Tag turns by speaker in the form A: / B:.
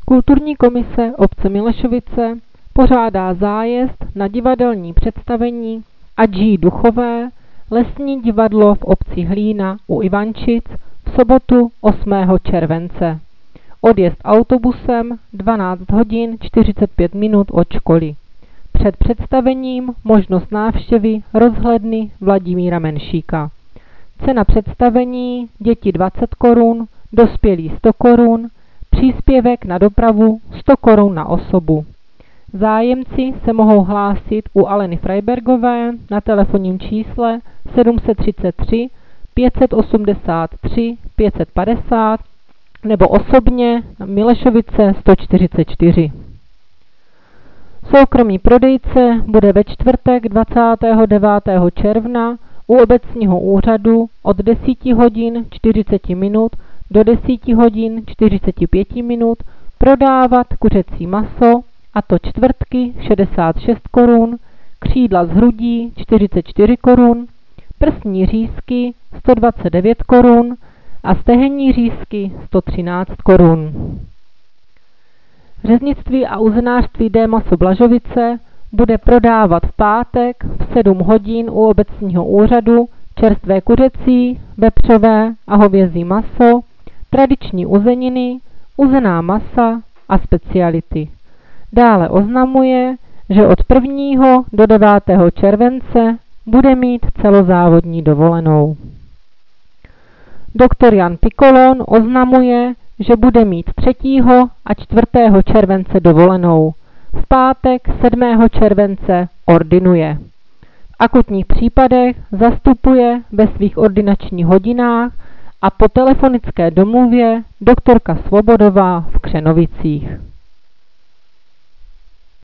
A: Kulturní komise obce Milešovice pořádá zájezd na divadelní představení Ať žijí duchové, lesní divadlo v obci Hlína u Ivančic v sobotu 8. července. Odjezd autobusem 12 hodin 45 minut od školy. Před představením možnost návštěvy rozhledny Vladimíra Menšíka. Cena představení děti 20 korun, dospělí 100 korun, příspěvek na dopravu 100 korun na osobu. Zájemci se mohou hlásit u Aleny Freibergové na telefonním čísle 733 583 550 nebo osobně na Milešovice 144. Soukromý prodejce bude ve čtvrtek 29. června u obecního úřadu od 10 hodin 40 minut do 10 hodin 45 minut prodávat kuřecí maso, a to čtvrtky 66 korun, křídla z hrudí 44 korun, prsní řízky 129 korun a stehenní řízky 113 korun. Řeznictví a uzenářství D. Maso Blažovice bude prodávat v pátek v 7 hodin u obecního úřadu čerstvé kuřecí, vepřové a hovězí maso, tradiční uzeniny, uzená masa a speciality. Dále oznamuje, že od 1. do 9. července bude mít celozávodní dovolenou. Doktor Jan Pikolon oznamuje, že bude mít 3. a 4. července dovolenou. V pátek 7. července ordinuje. V akutních případech zastupuje ve svých ordinačních hodinách a po telefonické domluvě doktorka Svobodová v Křenovicích.